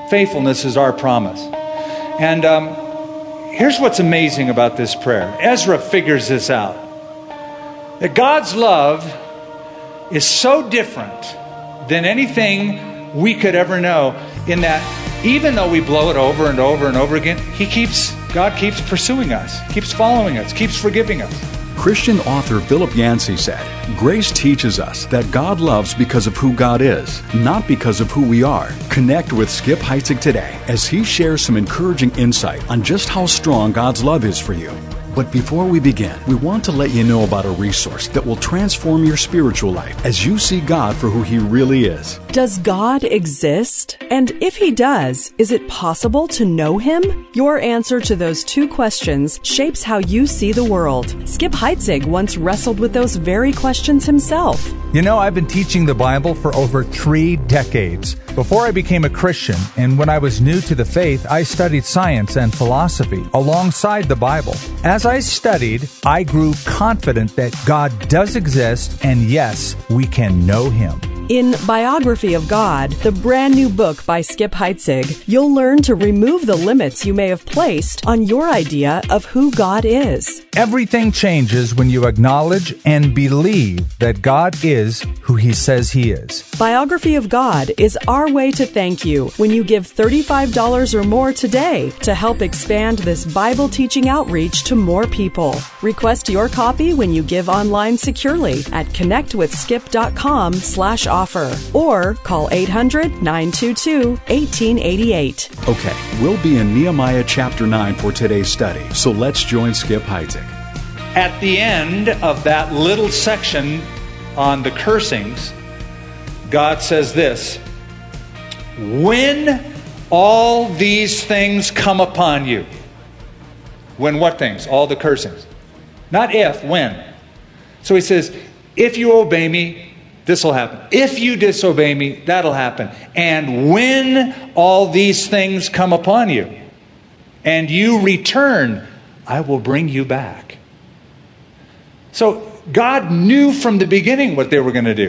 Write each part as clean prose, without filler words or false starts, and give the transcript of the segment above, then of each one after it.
faithfulness is our promise. And here's what's amazing about this prayer. Ezra figures this out. That God's love is so different than anything we could ever know, in that even though we blow it over and over and over again, God keeps pursuing us, keeps following us, keeps forgiving us. Christian author Philip Yancey said, "Grace teaches us that God loves because of who God is, not because of who we are." Connect with Skip Heitzig today as he shares some encouraging insight on just how strong God's love is for you. But before we begin, we want to let you know about a resource that will transform your spiritual life as you see God for who He really is. Does God exist? And if He does, is it possible to know Him? Your answer to those two questions shapes how you see the world. Skip Heitzig once wrestled with those very questions himself. You know, I've been teaching the Bible for over 3 decades. Before I became a Christian, and when I was new to the faith, I studied science and philosophy alongside the Bible. As I studied, I grew confident that God does exist, and yes, we can know Him. In Biography of God, the brand new book by Skip Heitzig, you'll learn to remove the limits you may have placed on your idea of who God is. Everything changes when you acknowledge and believe that God is who He says He is. Biography of God is our way to thank you when you give $35 or more today to help expand this Bible teaching outreach to more people. Request your copy when you give online securely at connectwithskip.com/offer or call 800-922-1888. Okay, we'll be in Nehemiah chapter 9 for today's study, so let's join Skip Heitzig. At the end of that little section on the cursings, God says this: when all these things come upon you. When what things? All the cursings. Not if, when. So He says, if you obey me, this will happen. If you disobey me, that'll happen. And when all these things come upon you, and you return, I will bring you back. So God knew from the beginning what they were going to do.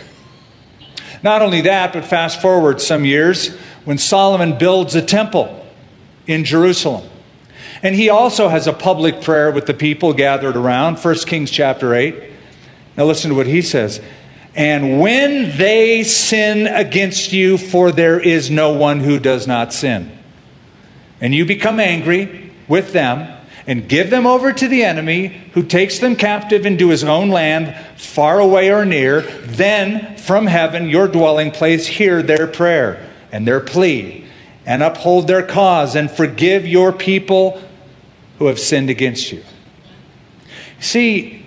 Not only that, but fast forward some years when Solomon builds a temple in Jerusalem. And he also has a public prayer with the people gathered around, 1 Kings chapter 8. Now listen to what he says. And when they sin against you, for there is no one who does not sin, and you become angry with them and give them over to the enemy who takes them captive into his own land, far away or near, then from heaven, your dwelling place, hear their prayer and their plea, and uphold their cause, and forgive your people who have sinned against you. See,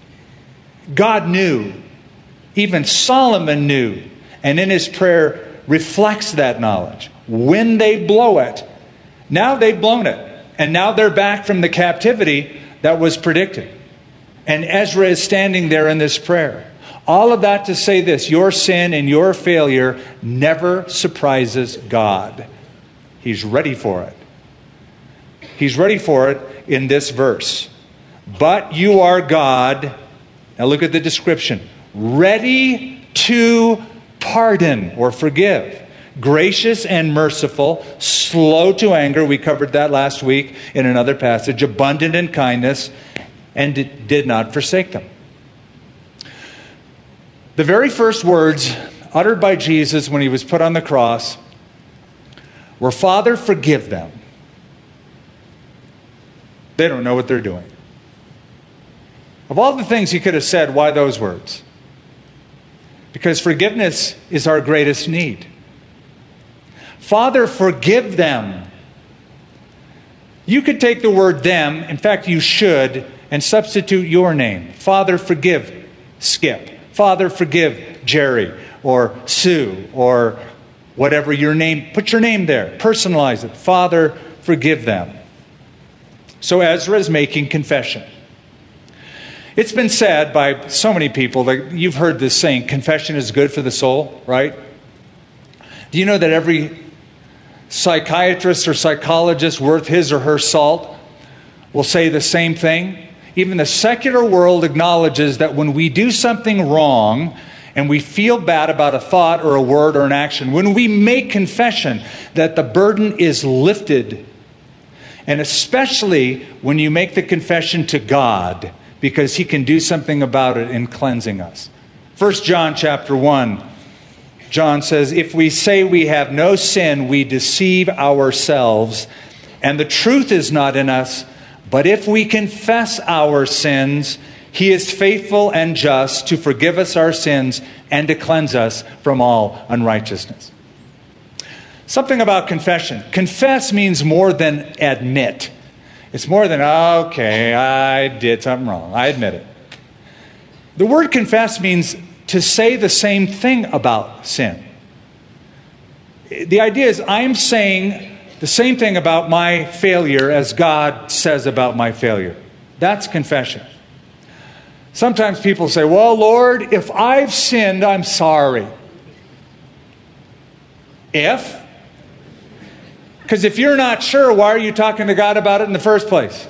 God knew. Even Solomon knew, and in his prayer reflects that knowledge. When they blow it, now they've blown it, and now they're back from the captivity that was predicted. And Ezra is standing there in this prayer. All of that to say this: your sin and your failure never surprises God. He's ready for it. He's ready for it in this verse. But you are God. Now look at the description. Ready to pardon or forgive, gracious and merciful, slow to anger. We covered that last week in another passage. Abundant in kindness, and did not forsake them. The very first words uttered by Jesus when He was put on the cross were, Father, forgive them. They don't know what they're doing. Of all the things He could have said, why those words? Because forgiveness is our greatest need. Father, forgive them. You could take the word them, in fact you should, and substitute your name. Father, forgive Skip. Father, forgive Jerry or Sue or whatever your name. Put your name there. Personalize it. Father, forgive them. So Ezra is making confession. It's been said by so many people, that you've heard this saying, confession is good for the soul, right? Do you know that every psychiatrist or psychologist worth his or her salt will say the same thing? Even the secular world acknowledges that when we do something wrong and we feel bad about a thought or a word or an action, when we make confession, that the burden is lifted. And especially when you make the confession to God, because He can do something about it in cleansing us. 1 John chapter 1, John says, if we say we have no sin, we deceive ourselves, and the truth is not in us. But if we confess our sins, He is faithful and just to forgive us our sins and to cleanse us from all unrighteousness. Something about confession. Confess means more than admit. It's more than, okay, I did something wrong. I admit it. The word confess means to say the same thing about sin. The idea is I'm saying the same thing about my failure as God says about my failure. That's confession. Sometimes people say, well, Lord, if I've sinned, I'm sorry. If? Because if you're not sure, why are you talking to God about it in the first place?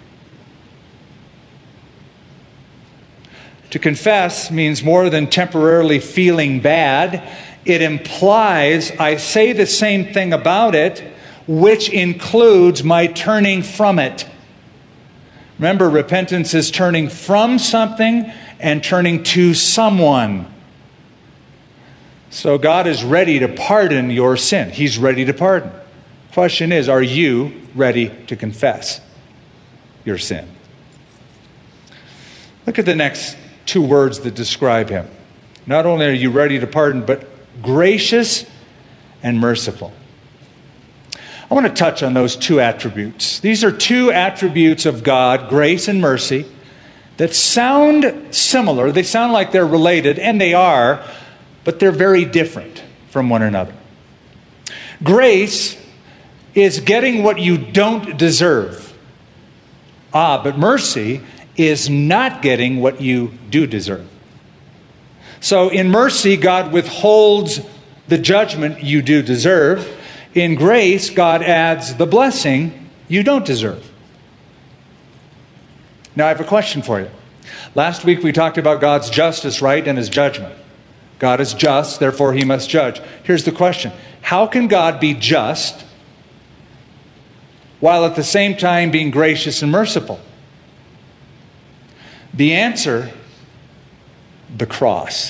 To confess means more than temporarily feeling bad. It implies I say the same thing about it, which includes my turning from it. Remember, repentance is turning from something and turning to someone. So God is ready to pardon your sin. He's ready to pardon. Question is, are you ready to confess your sin? Look at the next two words that describe Him. Not only are you ready to pardon, but gracious and merciful. I want to touch on those two attributes. These are two attributes of God, grace and mercy, that sound similar. They sound like they're related, and they are, but they're very different from one another. Grace is getting what you don't deserve. But mercy is not getting what you do deserve. So in mercy, God withholds the judgment you do deserve. In grace, God adds the blessing you don't deserve. Now, I have a question for you. Last week, we talked about God's justice, right, and His judgment. God is just, therefore He must judge. Here's the question. How can God be just while at the same time being gracious and merciful? The answer, the cross.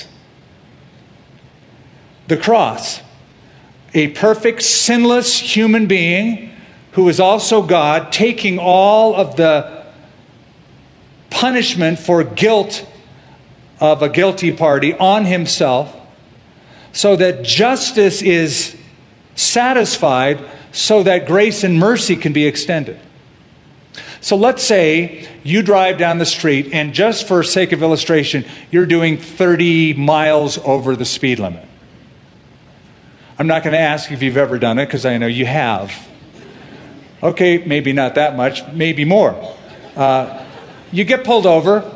The cross. A perfect, sinless human being who is also God, taking all of the punishment for guilt of a guilty party on Himself, so that justice is satisfied, so that grace and mercy can be extended. So let's say you drive down the street, and just for sake of illustration, you're doing 30 miles over the speed limit. I'm not going to ask if you've ever done it, because I know you have. Okay, maybe not that much, maybe more. You get pulled over.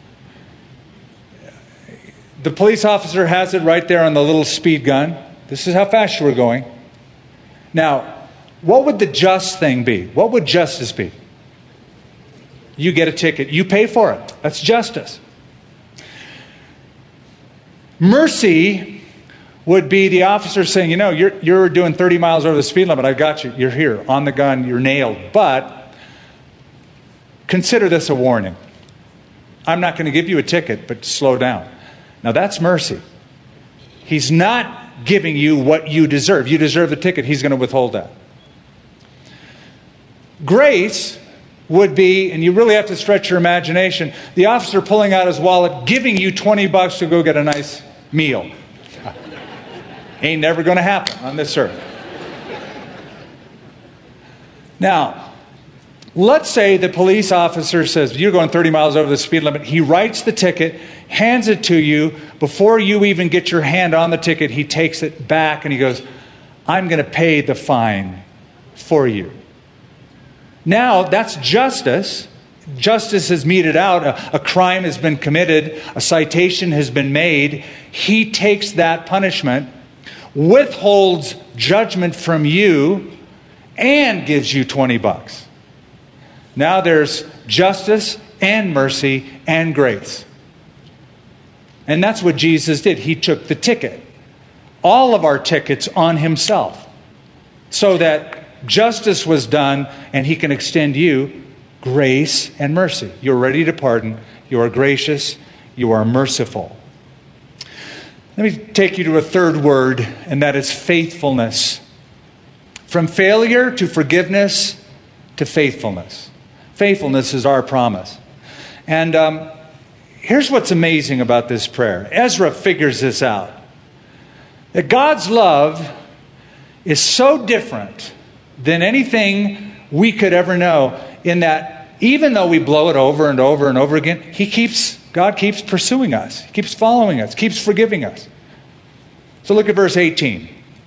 The police officer has it right there on the little speed gun. This is how fast you were going. Now, what would the just thing be? What would justice be? You get a ticket. You pay for it. That's justice. Mercy would be the officer saying, you're doing 30 miles over the speed limit. I got you. You're here. On the gun. You're nailed. But consider this a warning. I'm not going to give you a ticket, but slow down. Now that's mercy. He's not giving you what you deserve. You deserve the ticket. He's going to withhold that. Grace would be, and you really have to stretch your imagination, the officer pulling out his wallet, giving you $20 to go get a nice meal. Ain't never going to happen on this earth. Now, let's say the police officer says, you're going 30 miles over the speed limit. He writes the ticket, hands it to you. Before you even get your hand on the ticket, he takes it back and he goes, I'm going to pay the fine for you. Now, that's justice. Justice is meted out. A crime has been committed. A citation has been made. He takes that punishment, withholds judgment from you, and gives you $20. Now there's justice and mercy and grace. And that's what Jesus did. He took the ticket, all of our tickets, on himself, so that justice was done and he can extend you grace and mercy. You're ready to pardon. You are gracious. You are merciful. Let me take you to a third word, and that is faithfulness. From failure to forgiveness to faithfulness. Faithfulness is our promise. And here's what's amazing about this prayer. Ezra figures this out. That God's love is so different than anything we could ever know, in that even though we blow it over and over and over again, God keeps pursuing us. He keeps following us, keeps forgiving us. So look at verse 18.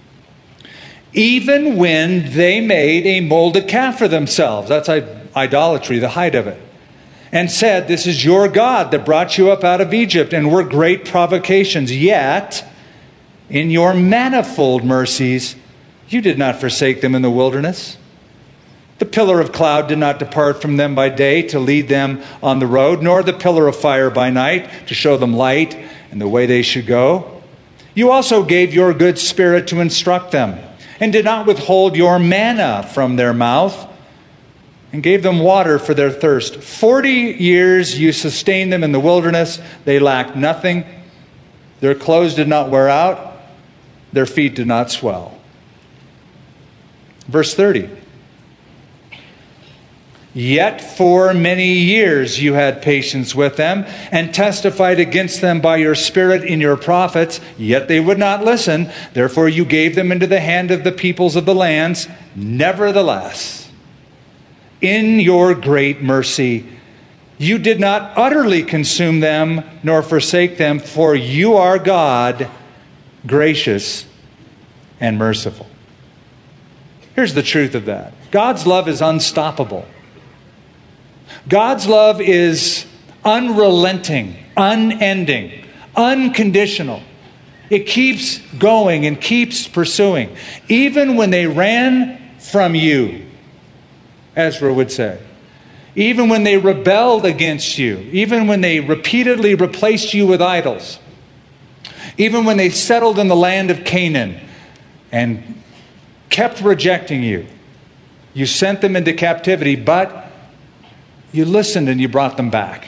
Even when they made a molded calf for themselves, that's idolatry, the height of it, and said, "This is your God that brought you up out of Egypt, and were great provocations. Yet, in your manifold mercies, you did not forsake them in the wilderness. The pillar of cloud did not depart from them by day to lead them on the road, nor the pillar of fire by night to show them light and the way they should go. You also gave your good spirit to instruct them, and did not withhold your manna from their mouth, and gave them water for their thirst. 40 years you sustained them in the wilderness. They lacked nothing. Their clothes did not wear out. Their feet did not swell." Verse 30. "Yet for many years you had patience with them, and testified against them by your Spirit in your prophets. Yet they would not listen. Therefore you gave them into the hand of the peoples of the lands. Nevertheless, in your great mercy, you did not utterly consume them, nor forsake them, for you are God, gracious and merciful." Here's the truth of that. God's love is unstoppable. God's love is unrelenting, unending, unconditional. It keeps going and keeps pursuing. Even when they ran from you, Ezra would say. Even when they rebelled against you. Even when they repeatedly replaced you with idols. Even when they settled in the land of Canaan and kept rejecting you. You sent them into captivity, but you listened and you brought them back.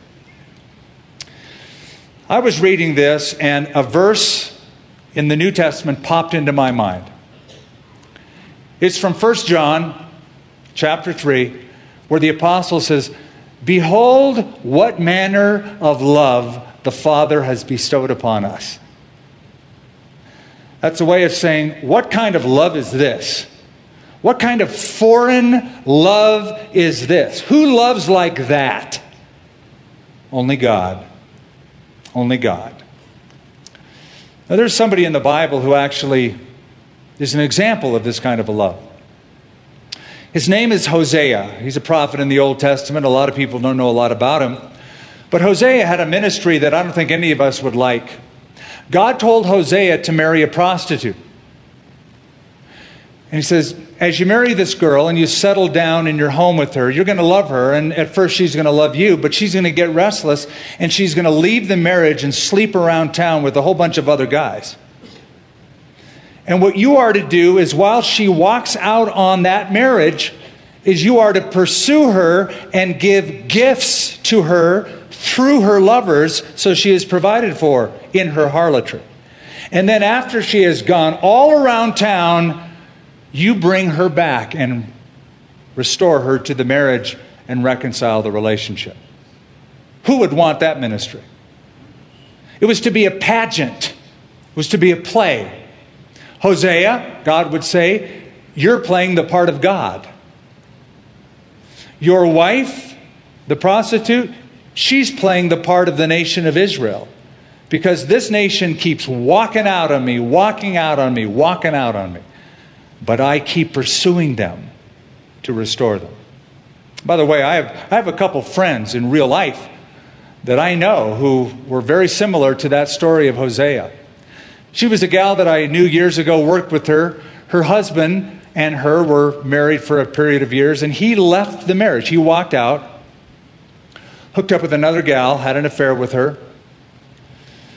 I was reading this, and a verse in the New Testament popped into my mind. It's from 1 John chapter 3, where the apostle says, "Behold what manner of love the Father has bestowed upon us." That's a way of saying, what kind of love is this? What kind of foreign love is this? Who loves like that? Only God. Only God. Now, there's somebody in the Bible who actually is an example of this kind of a love. His name is Hosea. He's a prophet in the Old Testament. A lot of people don't know a lot about him. But Hosea had a ministry that I don't think any of us would like. God told Hosea to marry a prostitute. And he says, as you marry this girl and you settle down in your home with her, you're going to love her. And at first she's going to love you, but she's going to get restless and she's going to leave the marriage and sleep around town with a whole bunch of other guys. And what you are to do is, while she walks out on that marriage, is you are to pursue her and give gifts to her through her lovers, so she is provided for in her harlotry. And then after she has gone all around town, you bring her back and restore her to the marriage and reconcile the relationship. Who would want that ministry? It was to be a pageant. It was to be a play. Hosea, God would say, you're playing the part of God. Your wife, the prostitute, she's playing the part of the nation of Israel. Because this nation keeps walking out on me, walking out on me, walking out on me. But I keep pursuing them to restore them. By the way, I have a couple friends in real life that I know who were very similar to that story of Hosea. She was a gal that I knew years ago, worked with her. Her husband and her were married for a period of years, and he left the marriage. He walked out, hooked up with another gal, had an affair with her.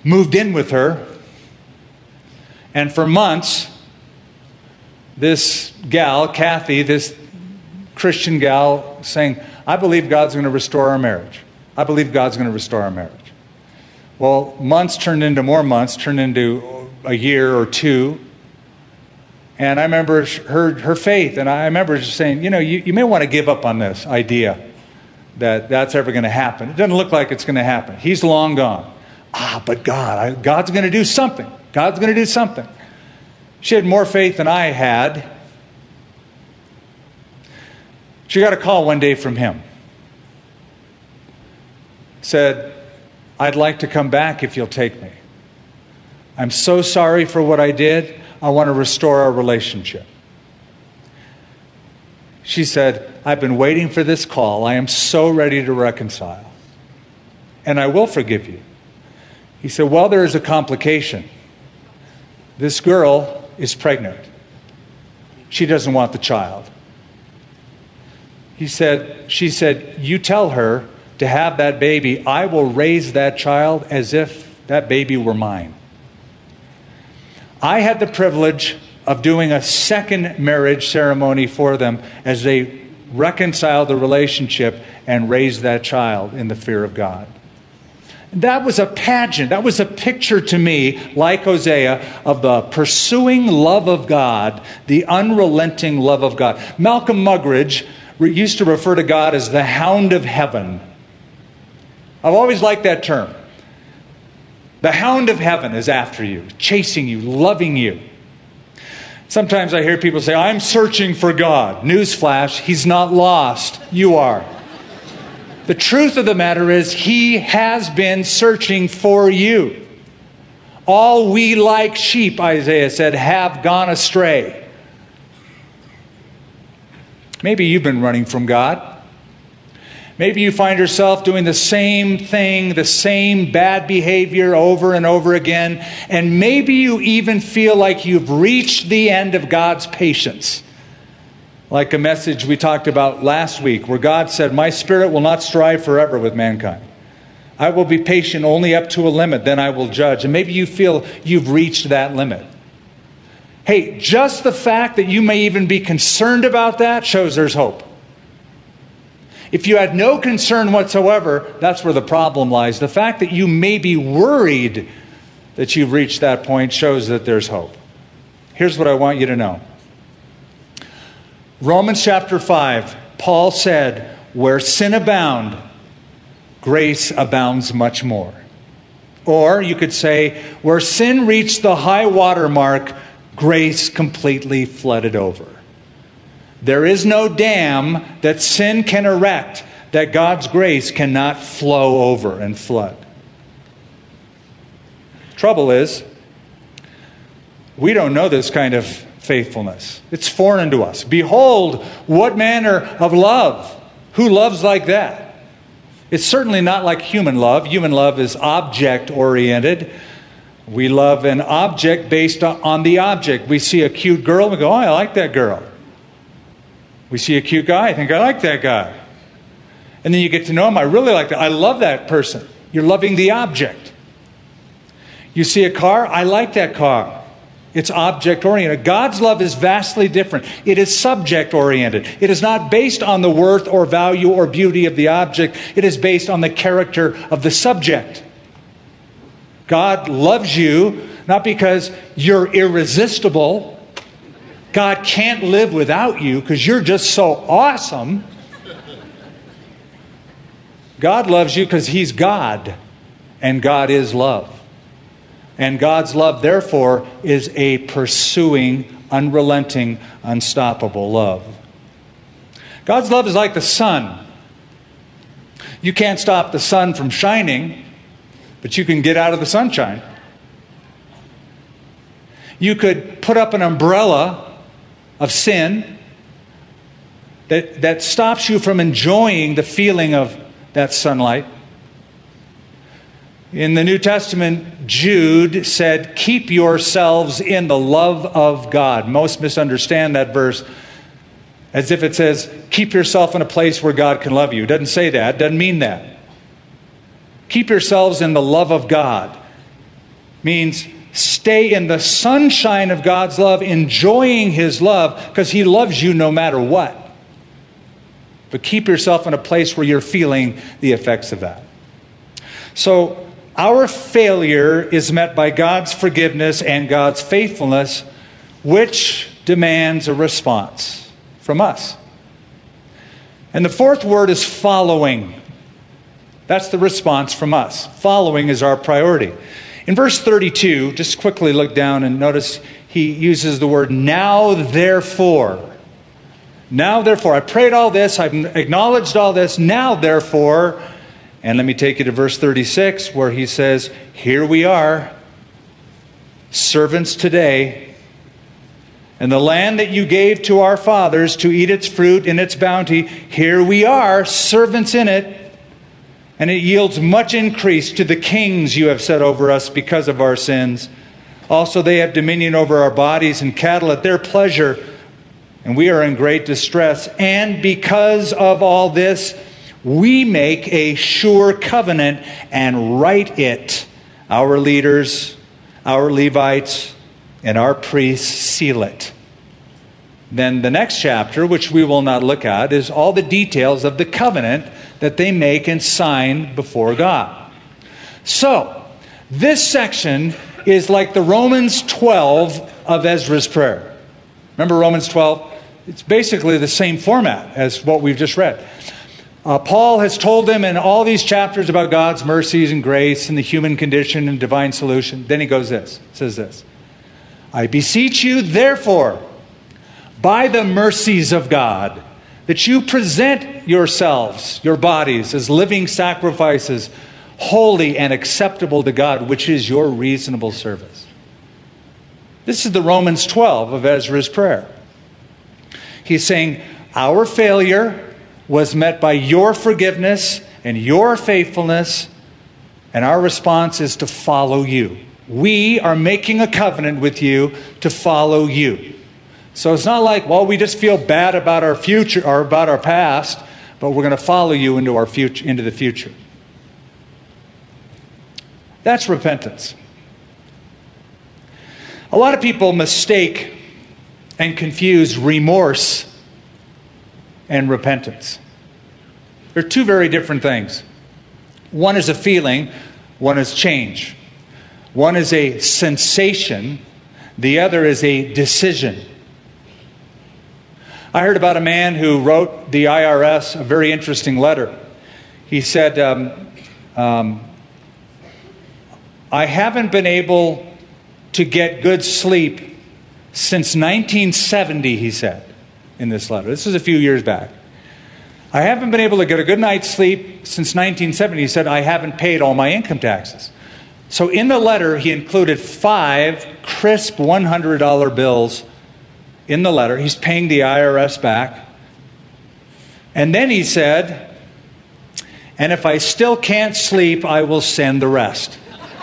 moved in with her. And for months, this gal, Kathy, this Christian gal, saying, I believe God's going to restore our marriage. I believe God's going to restore our marriage. Well, months turned into more months, turned into a year or two. And I remember her faith, and I remember just saying, you may want to give up on this idea that that's ever going to happen. It doesn't look like it's going to happen. He's long gone. But God's going to do something. God's going to do something. She had more faith than I had. She got a call one day from him. Said, I'd like to come back if you'll take me. I'm so sorry for what I did. I want to restore our relationship. She said, I've been waiting for this call. I am so ready to reconcile. And I will forgive you. He said, well, there is a complication. This girl is pregnant. She doesn't want the child. She said, you tell her to have that baby. I will raise that child as if that baby were mine. I had the privilege of doing a second marriage ceremony for them as they reconciled the relationship and raised that child in the fear of God. That was a pageant. That was a picture to me, like Hosea, of the pursuing love of God, the unrelenting love of God. Malcolm Muggeridge used to refer to God as the hound of heaven. I've always liked that term. The hound of heaven is after you, chasing you, loving you. Sometimes I hear people say, I'm searching for God. Newsflash, He's not lost. You are. The truth of the matter is, He has been searching for you. All we like sheep, Isaiah said, have gone astray. Maybe you've been running from God. Maybe you find yourself doing the same thing, the same bad behavior over and over again. And maybe you even feel like you've reached the end of God's patience. Like a message we talked about last week where God said, my spirit will not strive forever with mankind. I will be patient only up to a limit, then I will judge. And maybe you feel you've reached that limit. Hey, just the fact that you may even be concerned about that shows there's hope. If you had no concern whatsoever, that's where the problem lies. The fact that you may be worried that you've reached that point shows that there's hope. Here's what I want you to know. Romans chapter 5, Paul said, where sin abound, grace abounds much more. Or you could say, where sin reached the high water mark, grace completely flooded over. There is no dam that sin can erect that God's grace cannot flow over and flood. Trouble is, we don't know this kind of faithfulness. It's foreign to us. Behold, what manner of love? Who loves like that? It's certainly not like human love. Human love is object-oriented. We love an object based on the object. We see a cute girl, we go, oh, I like that girl. We see a cute guy, I think I like that guy. And then you get to know him, I really like that. I love that person. You're loving the object. You see a car, I like that car. It's object-oriented. God's love is vastly different. It is subject-oriented. It is not based on the worth or value or beauty of the object. It is based on the character of the subject. God loves you not because you're irresistible. God can't live without you because you're just so awesome. God loves you because He's God, and God is love. And God's love, therefore, is a pursuing, unrelenting, unstoppable love. God's love is like the sun. You can't stop the sun from shining, but you can get out of the sunshine. You could put up an umbrella of sin that stops you from enjoying the feeling of that sunlight. In the New Testament, Jude said, keep yourselves in the love of God. Most misunderstand that verse as if it says, keep yourself in a place where God can love you. It doesn't say that. It doesn't mean that. Keep yourselves in the love of God. means stay in the sunshine of God's love, enjoying His love, because He loves you no matter what. But keep yourself in a place where you're feeling the effects of that. So our failure is met by God's forgiveness and God's faithfulness, which demands a response from us. And the fourth word is following. That's the response from us. Following is our priority. In verse 32, just quickly look down and notice he uses the word now therefore. Now therefore. I prayed all this. I've acknowledged all this. Now therefore. And let me take you to verse 36 where he says, here we are, servants today. And the land that you gave to our fathers to eat its fruit and its bounty, here we are, servants in it. And it yields much increase to the kings you have set over us because of our sins. Also they have dominion over our bodies and cattle at their pleasure. And we are in great distress. And because of all this, we make a sure covenant and write it. Our leaders, our Levites, and our priests seal it. Then the next chapter, which we will not look at, is all the details of the covenant that they make and sign before God. So, this section is like the Romans 12 of Ezra's prayer. Remember Romans 12? It's basically the same format as what we've just read. Paul has told them in all these chapters about God's mercies and grace and the human condition and divine solution. Then he says this. I beseech you, therefore, by the mercies of God, that you present yourselves, your bodies, as living sacrifices, holy and acceptable to God, which is your reasonable service. This is the Romans 12 of Ezra's prayer. He's saying, our failure was met by your forgiveness and your faithfulness, and our response is to follow you. We are making a covenant with you to follow you. So it's not like, well, we just feel bad about our future or about our past, but we're going to follow you into our future, into the future. That's repentance. A lot of people mistake and confuse remorse and repentance. They're two very different things. One is a feeling, one is change. One is a sensation, the other is a decision. I heard about a man who wrote the IRS a very interesting letter. He said, I haven't been able to get good sleep since 1970, he said in this letter. This is a few years back. I haven't been able to get a good night's sleep since 1970. He said, I haven't paid all my income taxes. So in the letter, he included 5 crisp $100 bills in the letter. He's paying the IRS back. And then he said, and if I still can't sleep, I will send the rest.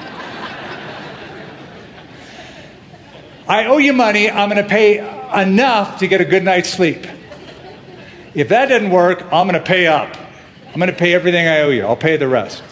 I owe you money. I'm going to pay enough to get a good night's sleep. If that didn't work, I'm going to pay up. I'm going to pay everything I owe you. I'll pay the rest.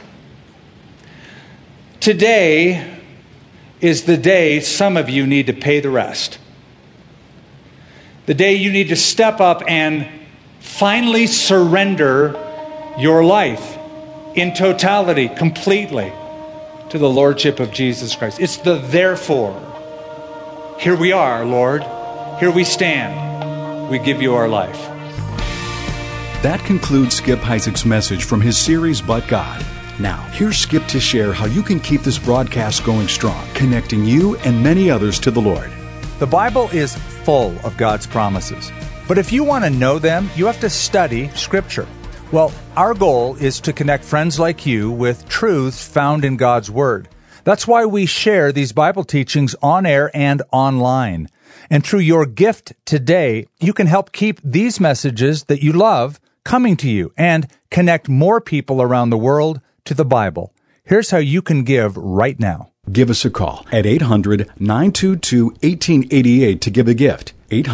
Today is the day some of you need to pay the rest. The day you need to step up and finally surrender your life in totality, completely, to the Lordship of Jesus Christ. It's the therefore. Here we are, Lord. Here we stand. We give you our life. That concludes Skip Heitzig's message from his series, But God. Now, here's Skip to share how you can keep this broadcast going strong, connecting you and many others to the Lord. The Bible is full of God's promises. But if you want to know them, you have to study Scripture. Well, our goal is to connect friends like you with truths found in God's Word. That's why we share these Bible teachings on air and online. And through your gift today, you can help keep these messages that you love coming to you and connect more people around the world to the Bible. Here's how you can give right now. Give us a call at 800-922-1888 to give a gift.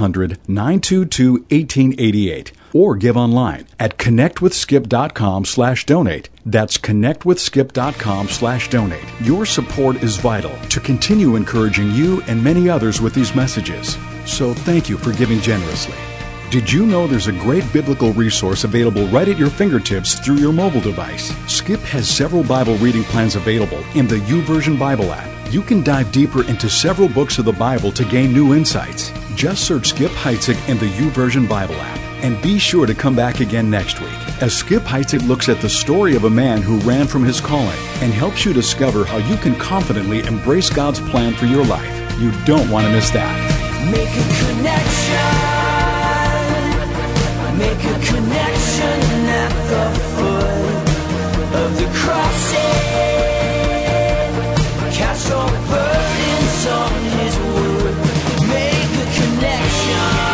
800-922-1888. Or give online at connectwithskip.com/donate. That's connectwithskip.com/donate. Your support is vital to continue encouraging you and many others with these messages. So thank you for giving generously. Did you know there's a great biblical resource available right at your fingertips through your mobile device? Skip has several Bible reading plans available in the YouVersion Bible app. You can dive deeper into several books of the Bible to gain new insights. Just search Skip Heitzig in the YouVersion Bible app. And be sure to come back again next week as Skip Heitzig looks at the story of a man who ran from his calling and helps you discover how you can confidently embrace God's plan for your life. You don't want to miss that. Make a connection. Make a connection at the foot of the crossing. Cast your burdens on His wood. Make a connection.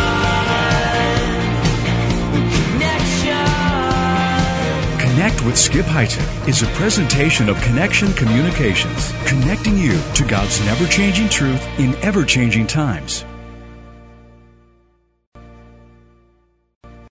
Connect with Skip Heitzig is a presentation of Connection Communications, connecting you to God's never-changing truth in ever-changing times.